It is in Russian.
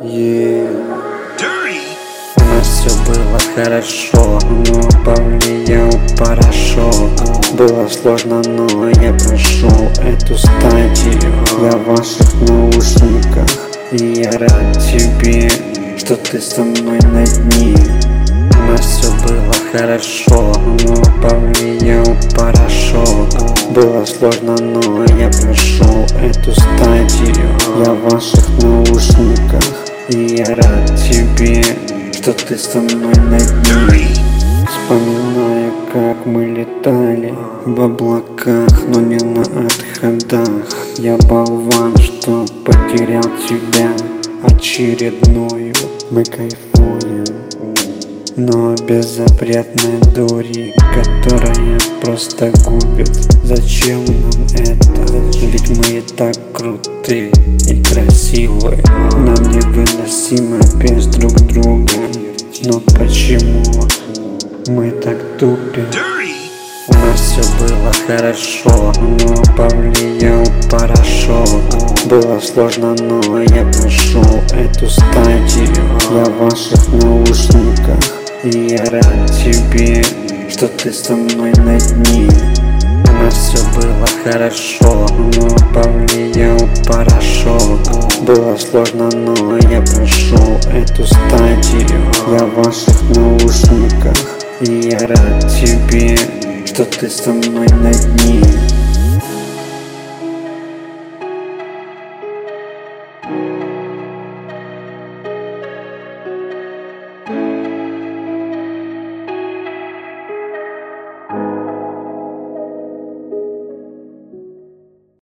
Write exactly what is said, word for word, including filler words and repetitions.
Yeah. У нас все было хорошо, но повлиял порошок. Было сложно, но я прошел эту стадию. Я в ваших наушниках, и я рад тебе, что ты со мной на дне. У нас все было хорошо, но повлиял порошок. Было сложно, но я прошел эту стадию. Я в ваших наушниках, и я рад тебе, что ты со мной на дне. Вспоминаю, как мы летали в облаках, но не на отходах. Я болван, что потерял тебя очередную. Мы кайфуем, но без запретной дури, которая просто губит. Зачем нам это? Ведь мы и так крутые и красивые. Нам невыносимо без друг друга. Но почему мы так тупим? У нас все было хорошо, но повлиял порошок. Было сложно, но я прошел эту стадию. Я в ваших наушниках, и я рад тебе, что ты со мной на дне. У нас все было хорошо, но повлиял порошок. Было сложно, но я прошел эту стадию. Я в ваших наушниках, и я рад тебе, что ты со мной на дне.